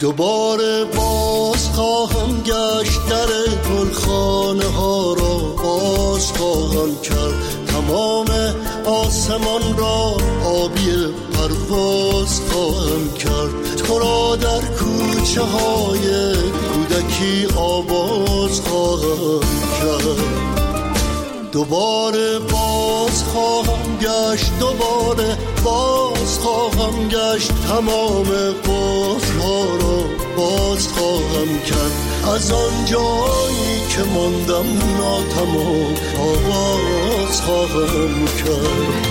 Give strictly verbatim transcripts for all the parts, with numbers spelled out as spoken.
دوباره باز خواهم گشت، در گلخانه ها را باز خواهم کرد، تمام آسمان را آبی پرواز خواهم کرد، تو را در کوچه های کودکی آواز خواهم کرد. دوباره باز خواهم گشت، دوباره باز خواهم گشت، تمام قفل‌ها را باز خواهم کرد، از آن جایی که ماندم ناتمام آغاز خواهم کرد.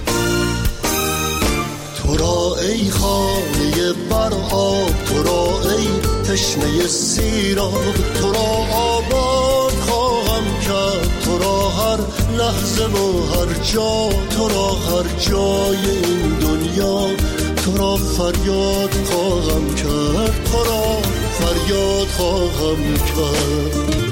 تو را ای خانه بر آب، تو را ای تشنه سیراب، تو را آباد خواهم کرد، تو را هر لحظه و هر جا، تو را هر جای این دنیا، تو را فریاد خواهم کرد، تو را فریاد خواهم کرد.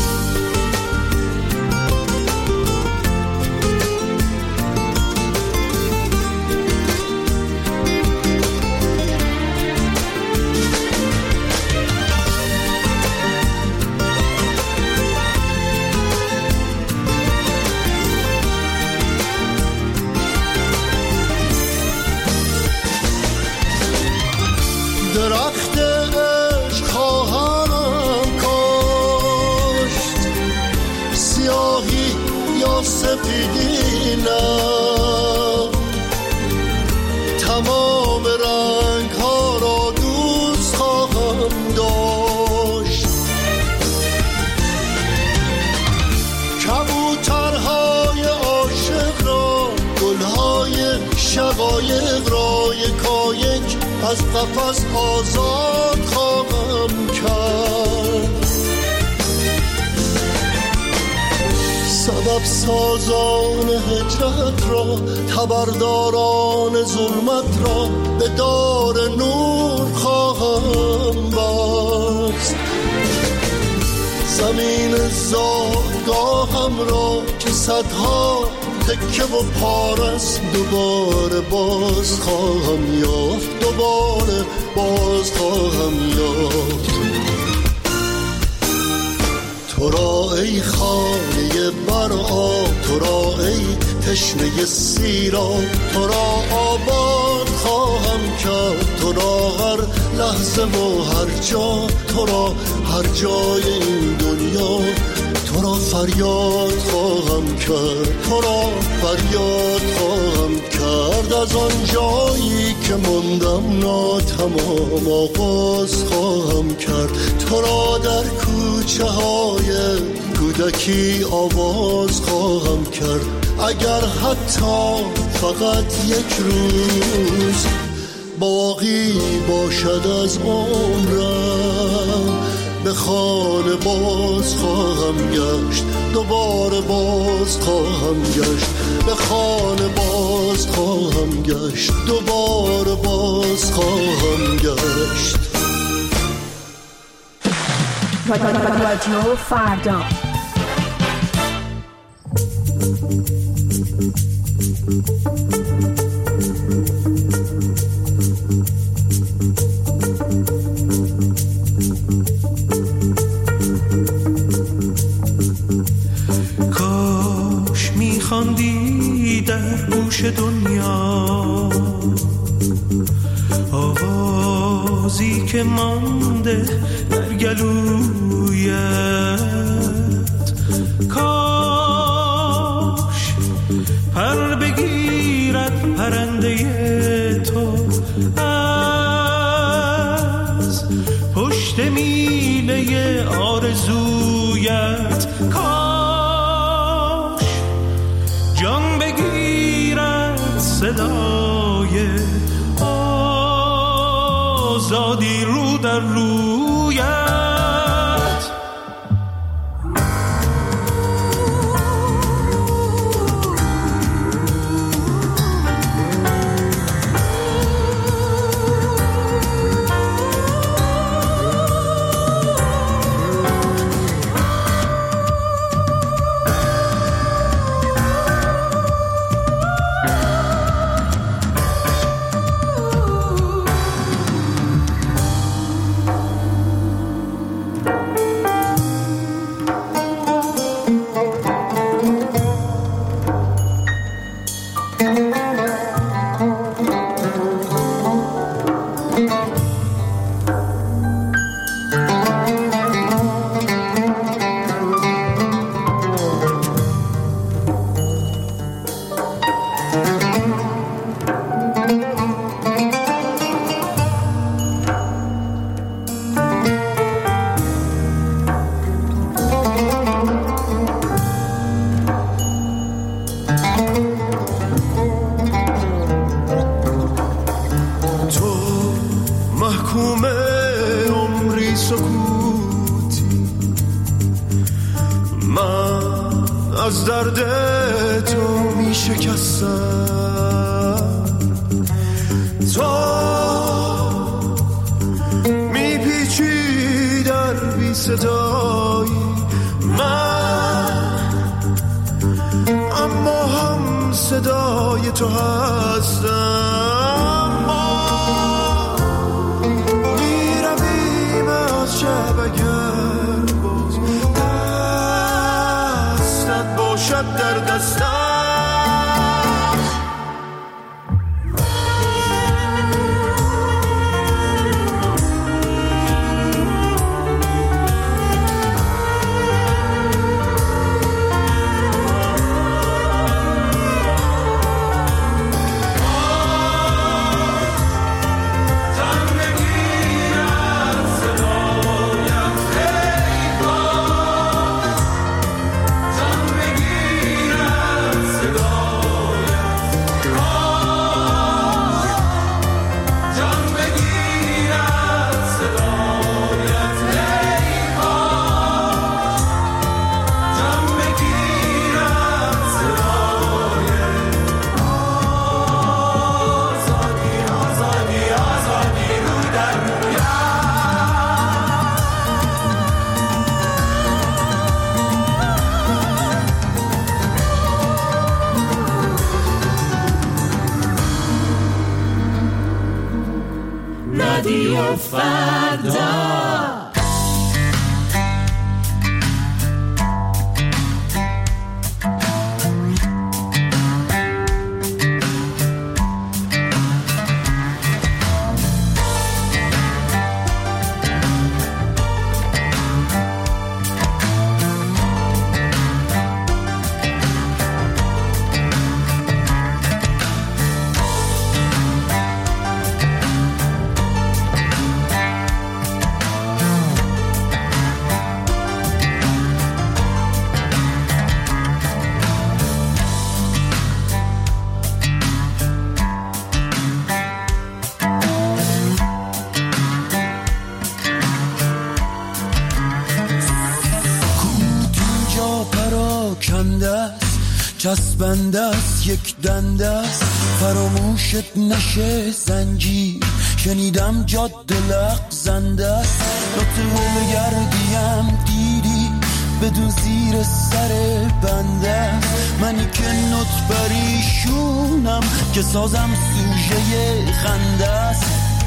درخت عشق خواهم کاشت، سیاهی یا سپیدی نه، تمام رنگ ها را دوست خواهم داشت، کبوترهای عاشق را، گلهای شقایق را یکایک از قفس آزاد خواهم کرد، سبب سازان هجرت را، خبرداران ظلمت را به دار نور خواهم بست، زمین زادگاهم را که صدها تکه و پارست دوباره باز خواهم یافت، دوباره باز خواهم یافت. تو را ای خانه بر آب، تو را ای تشنه سیراب، تو را آباد خواهم کرد، تو را هر لحظه و هر جا، تو را هر جای این دنیا، تو را فریاد خواهم کرد، تو را فریاد خواهم کرد، از آن جایی که ماندم ناتمام آغاز خواهم کرد، تو را در کوچه های کودکی آواز خواهم کرد، اگر حتی فقط یک روز باقی باشد از عمرم، به خانه باز خواهم گشت، دوباره باز خواهم گشت، به خانه باز خواهم گشت، دوباره باز خواهم گشت. رادیو فردا کاش میخواندی در گوش دنیا آوازی که مانده در گلویت، کاش پر بگیرد پرنده تو از پشت میله آرزویت، کاش جان بگیرد صدای آزادی رو در رویت. سکوتی. من از درد تو می شکستم، تو می پیچی در بی صدایی من، اما هم صدای تو هستم. ما می رویم از شب اگر باز دستت باشد در دستم. رادیو فردا. چسبنده است یک دنده است، فراموشت نشه زنجیر. شنیدم جاده لغزنده است، لطفه بگردیم دیدی بدون زیر سر بنده است. منی که نط بریشونم که سازم سوژه خنده است.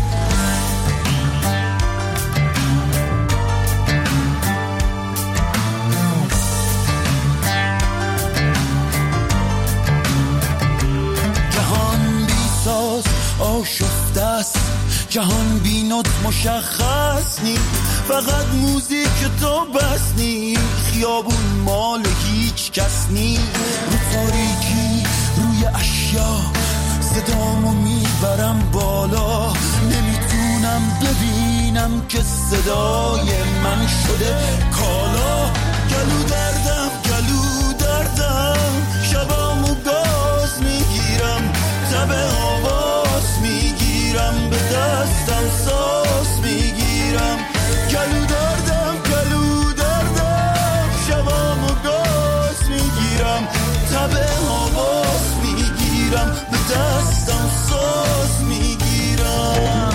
آشفته است جهان بی نط مشخص نی، فقط موزیک تو بس نی. خیابون مال هیچ کس نی، رو تاریکی روی اشیا صدامو میبرم بالا. نمیتونم ببینم که صدای من شده کالا. گلو دردم گلو دردم شبامو گاز میگیرم، تب آواز میگیرم، به دستم ساز میگیرم. گلو دردم گلو دردم شبامو گاز میگیرم، تب آواز میگیرم، به دستم ساز میگیرم.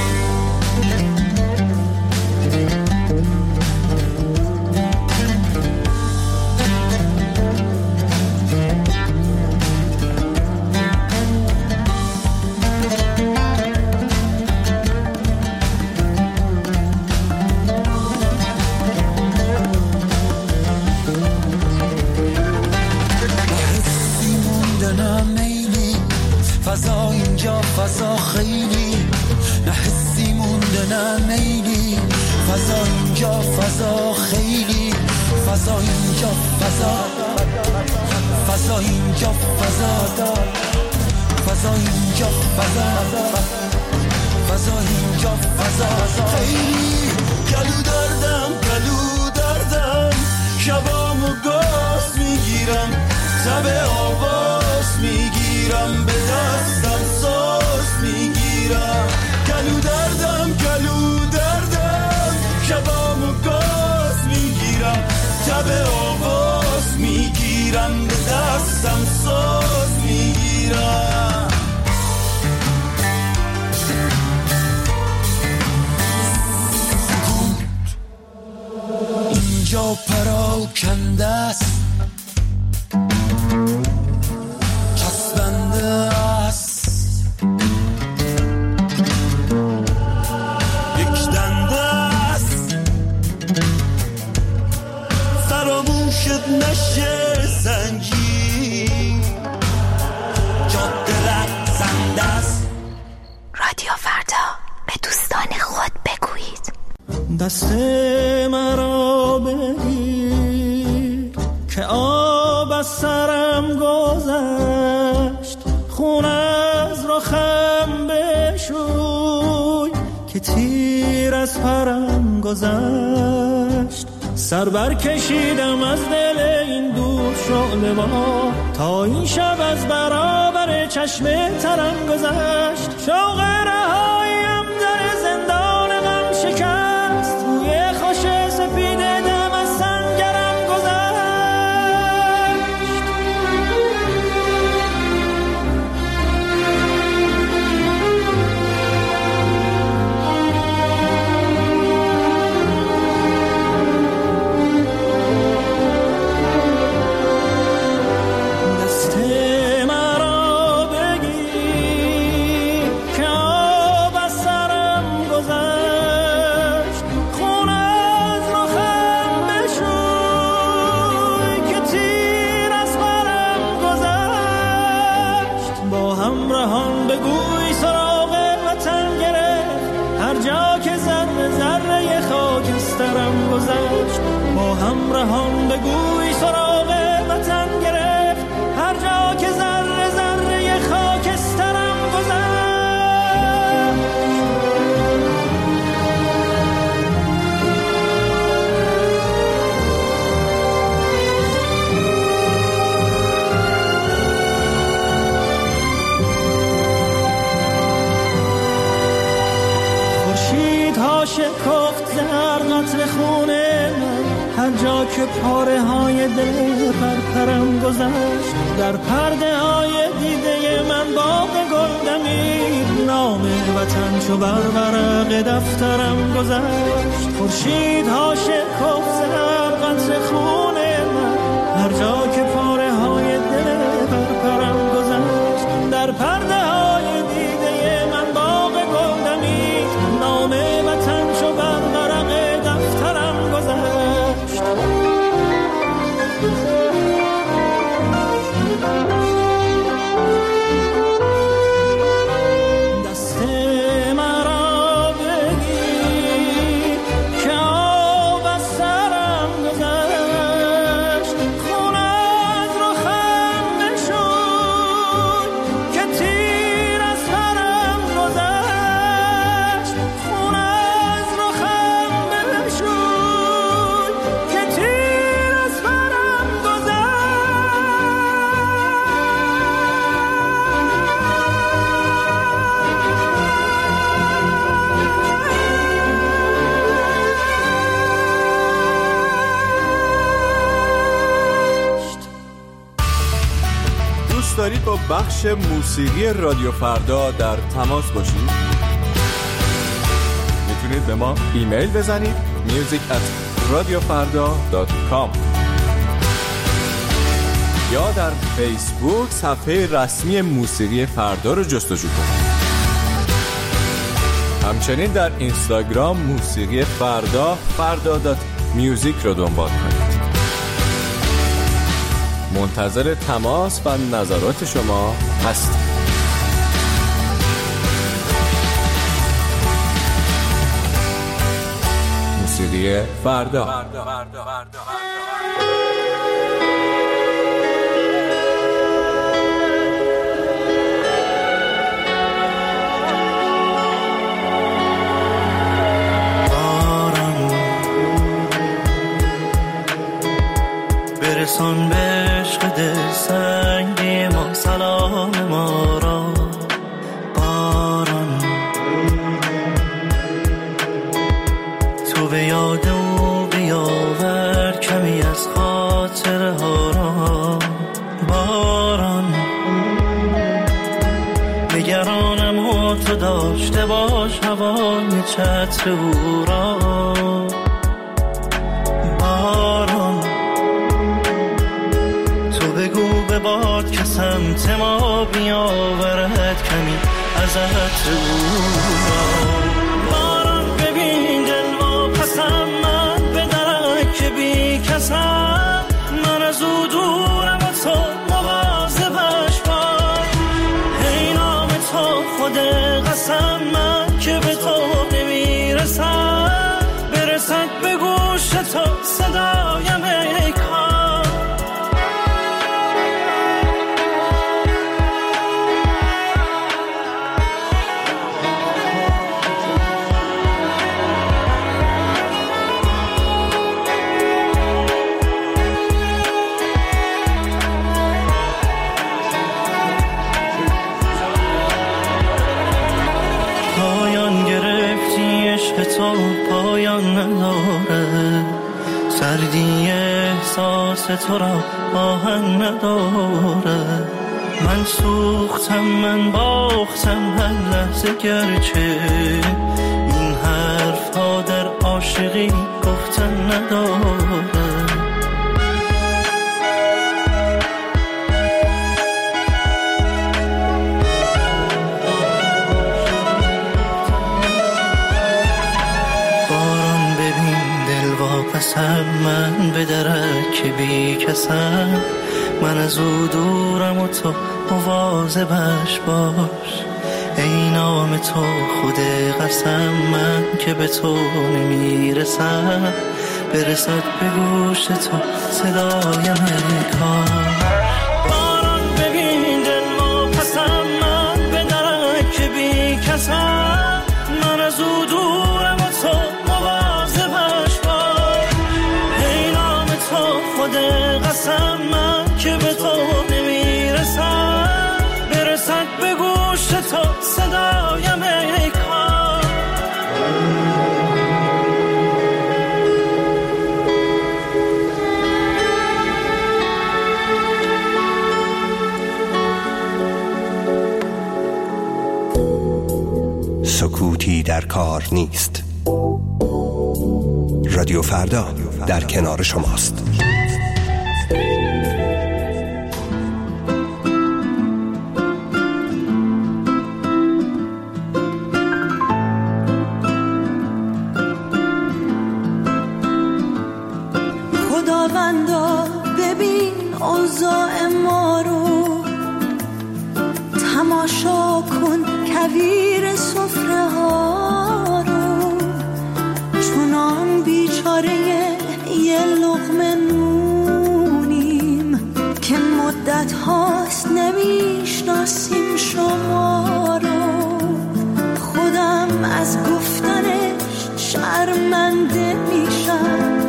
فضا اینجا فضا خیلی نه حسی مونده نه میلی. فضا اینجا فضا خیلی، فضا اینجا فضا، فضا اینجا فضا، فضا اینجا فضا، فضا اینجا فضا خیلی. گلو دردم گلو دردم شبامو گاز میگیرم، تب آواز میگیرم، به دستم ساز میگیرم. گلو دردم گلو دردم میرم به دستم ساز میگیرم. اینجا پراکنده است، چسبنده است، یک دنده است، فراموشت نشه زنگی، جاده لرزنده است. رادیو فردا، به دوستان خود بگویید دست مرا بگیر که آب از سرم گذشت، خون از رخم بشوی که تیر از پرم گذشت. سر بر کشیدم از دل این دور شعله ما، تا این شب از برابر چشم ترم گذشت. شوق رهاییم در زندان غم شکست، روی خوش سپید دم از سنگرم گذشت. با همراهان بگوی سراغ وطن گرفت، هر جا که ذره ذره خاکسترم گذشت. خورشید ها شکفت زهر قطر خونه من، هر جا که پاره های دل پرپرم گذشت. در پرده های دیده من باغ گل دمید، نام وطن چو بر ورق دفترم گذشت. خورشید ها شکفت زهر قطر خون من، هر جا که پاره های دل پرپرم گذشت. در پرده های دیده من باغ گل دمید، نام وطن چو بر ورق دفترم گذشت. دست مرا بگیر که آب از سرم گذشت، خون از رخم بشوی که تیر از پرم گذشت. خون از رخم بشوی که تیر از پرم گذشت. دوست دارید با بخش موسیقی رادیو فردا در تماس باشید؟ میتونید به ما ایمیل بزنید music at radiofarda dot com یا در فیسبوک صفحه رسمی موسیقی فردا رو جستجو کنید. همچنین در اینستاگرام موسیقی فردا فردا دات میوزیک رو دنبال کنید. منتظر تماس و نظرات شما هستیم. موسیقی فردا. برسان به عشق دل سنگی ما سلام ما را. باران تو به یاد او بیاور کمی از خاطره ها را. چتر او را. باران تو بگو به باد که سمت ما بیاورد کمی از عطر او را. باران ببین دل واپسم من به درک بی کسم، من از او دورم و تو مواظبش باش. ای نام تو خود قسم من که به تو نمیرسم، برسد به گوش تو صدایم ای کار. تو پایان نداره، سردی احساس تو را آهن نداره. من سوختم من باختم هر لحظه، گرچه این حرف ها در عاشقی گفتن نداره. پسم من به درک بی کسم، من از او دورم و تو مواظبش باش. ای نام تو خود قسم من که به تو نمیرسم، برسد به گوش تو صدایم ای کار. باران ببین دل واپسم من به درک بی کسم، من از او دورم و تو مواظبش باش. ای نام تو خود قسم من که به تو نمیرسم، برسد به گوش تو صدایم ای کار. سکوتی در کار نیست. رادیو فردا در کنار شماست. خداوندا ببین اوضاع ما رو، تماشا کن کویر سفره ها رو. چونان بیچاره یه لقمه نونیم که مدت هاست نمیشناسیم شما رو. خودم از گفتنش شرمنده میشم،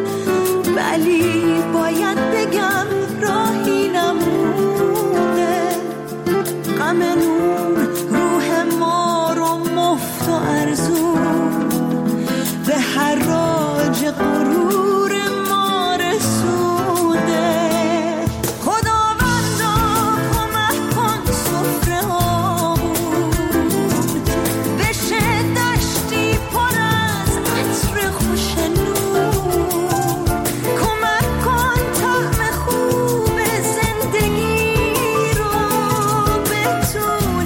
ولی باید بگم راهی نمونه. غم نون روح ما رو مفت و ارزون به حراج غرور ما رسونده. خداوندا کمک کن سفره هامون بشه دشتی پر از عطر خوشنون. کمک کن طعم خوب زندگی رو بتونیم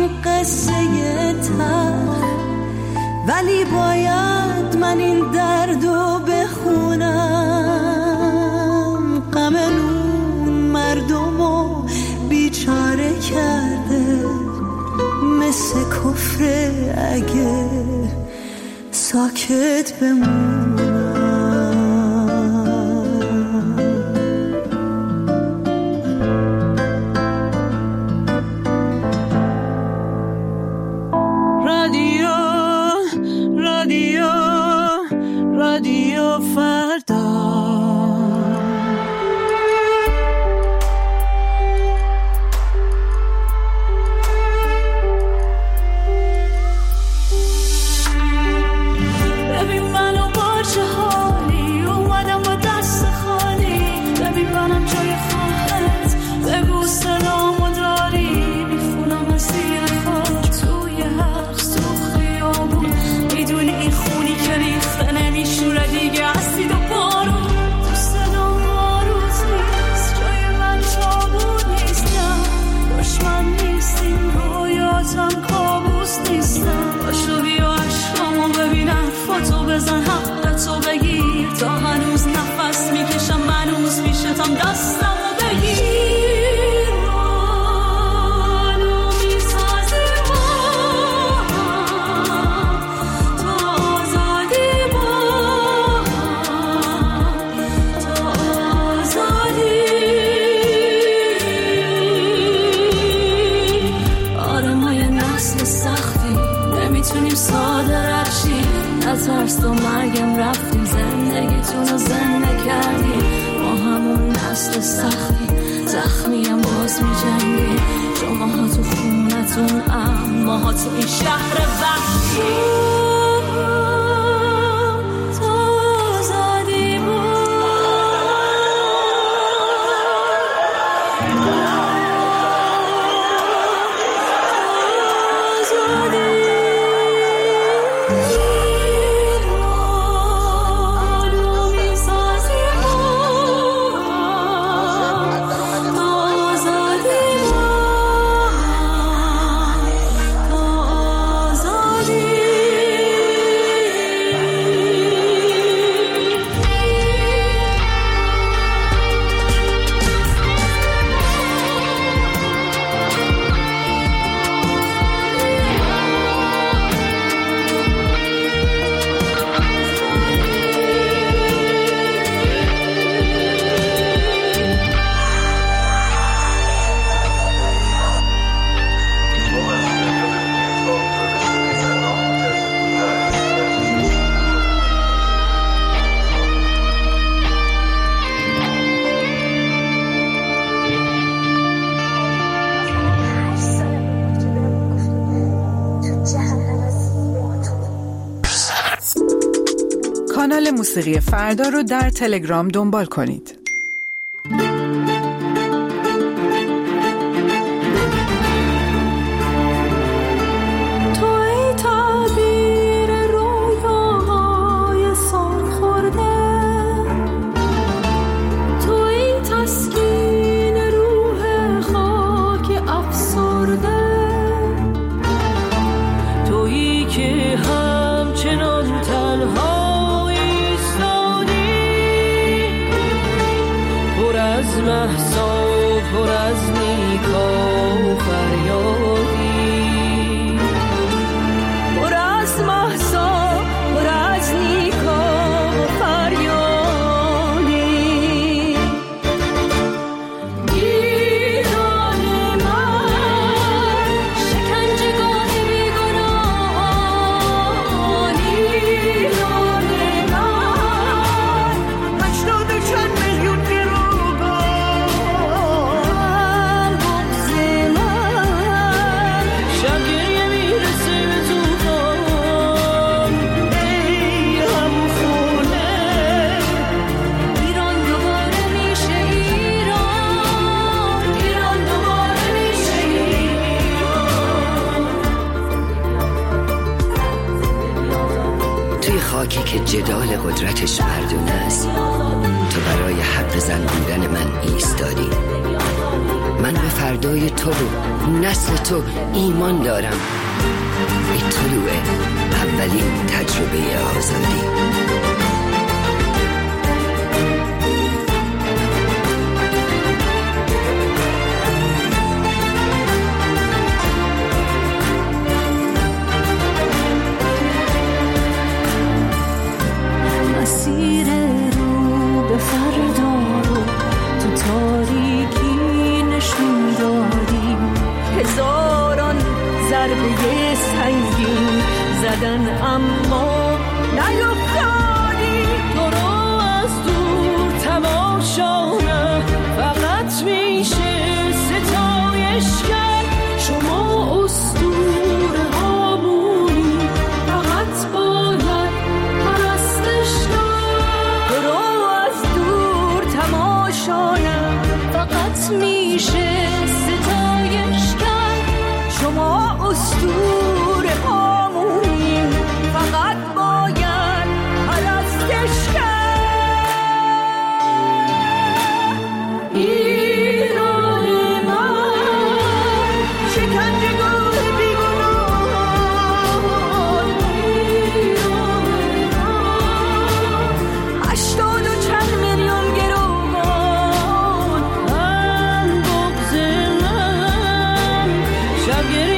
این قصه تلخ، ولی باید من این دردو بخونم. غم اون مردمو بیچاره کرده، مثل کفر اگه ساکت بمونم. رادیو رادیو رادیو فردا. بزن حقتو بگیر، تا هنوز نفس میکشم منوز پیشتم، دستمو بگیر. منو میسازی با تا آزادی، با تا آزادی. آدمای نسل سختی نمیتونیم ساده رشیم، نترس تو مرگم رفتیم، زندگیتون رو زنده کردیم. ما همون نسل سختی، زخمیم باز می جنگیم، چون ماها تو خونتون ام، ماها تو این شهر وحشی. تا آزادی بود کانال موسیقی فردا رو در تلگرام دنبال کنید. خاکی که جدال قدرتش مردونه است، تو برای حق زن بودن من ایستادی. من به فردای تو و نسل تو ایمان دارم. ای طلوع اولین تجربه آزادی. مسیر رو به فردا رو تو تاریکی نشون دادی، هزاران ضربه سنگین زدن اما نیفتادی. تو رو از دور تماشا فقط میشه ستایش کرد. شما اسطوره هامونی فقط باید پرستش کرد. تو رو از دور تماشا فقط میشه ستایش کرد. شما اسطوره هامونی فقط باید پرستش کرد. ایران من شکنجه گاه بیگناهان، ایران من هشتاد و چند میلیون گروگان. من بغض من شب